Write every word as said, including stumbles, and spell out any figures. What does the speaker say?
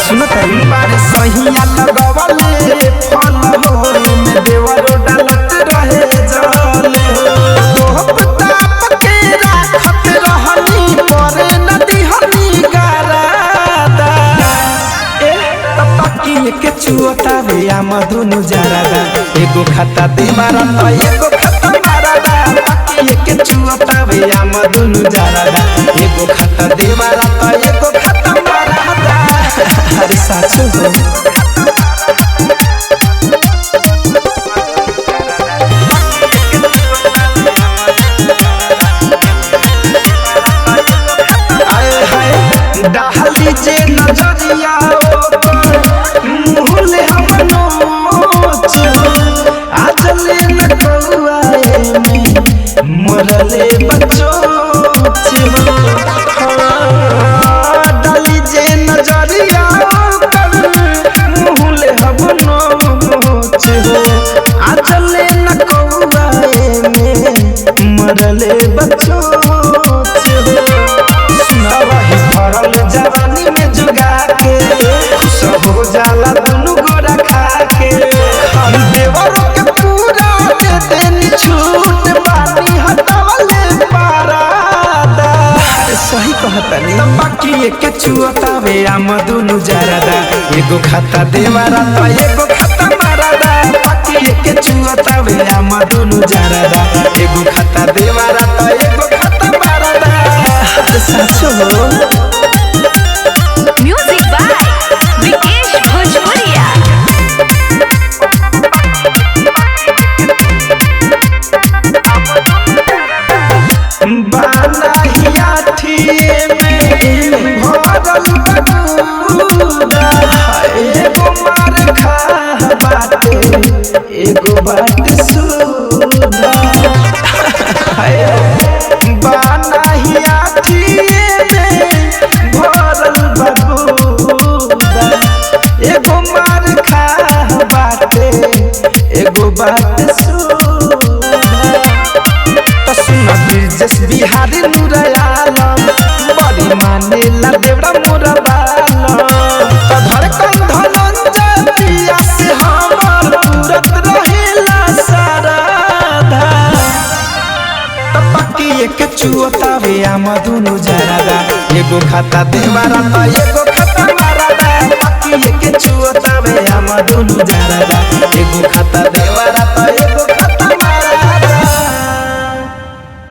सुन तरी बारे सहिया लगवले फल हो में देवरो डालत रहे जले हो ताप के राखत रहनी परे नदी हनी गारादा ए तपकी के चुअता वे आम दुनु जरादा एगो खाता दे मारा त एगो खाता मारादा तपकी के चुअता वे आम दुनु जरादा एगो खाता दे मारा त एगो खाता मारादा अरे साचो हो डाली जे नजरिया मुहले हम नोच आज ले न कौआए में मरले बच्चों डाली जे नजरिया मुहले हम नोच आज ले न कौआए में मरले बच्चों भरल जवानी में जुगा के खुश हो जाला दुनु गोरा खा के देवरों के पूरा दे देनी छूट बानी हटावले पारादा सही कहतनी बाकी के चुअता वे आम दुनु जरादा एगो खाता देवारा त एगो खाता मारादा बाकी के चुअता वे आम दुनु जरादा एगो खाता देवारा त एगो खाता मारादा साचो हो म्यूजिक बाय विकेश भोजपुरिया। बानाहिया ठिए में भरल बटूरा एगो मार खा बाटे एगो बाट सुधा बानाहिया ठिए में भरल बटूरा एगो मार खा बाटे एगो बाट सुधा बिरजस बिहारी मुरयालम बड़ी माने ला देवरा मुरबालम त धड़कन धनंजय पिया से हमर तुरत रहेला साराधा तपकी के चुअता वे आम दुनु जरादा एगो खाता देवारा त एगो खाता मारादा तपकी के चुअता वे आम दुनु जरादा एगो खाता देवारा त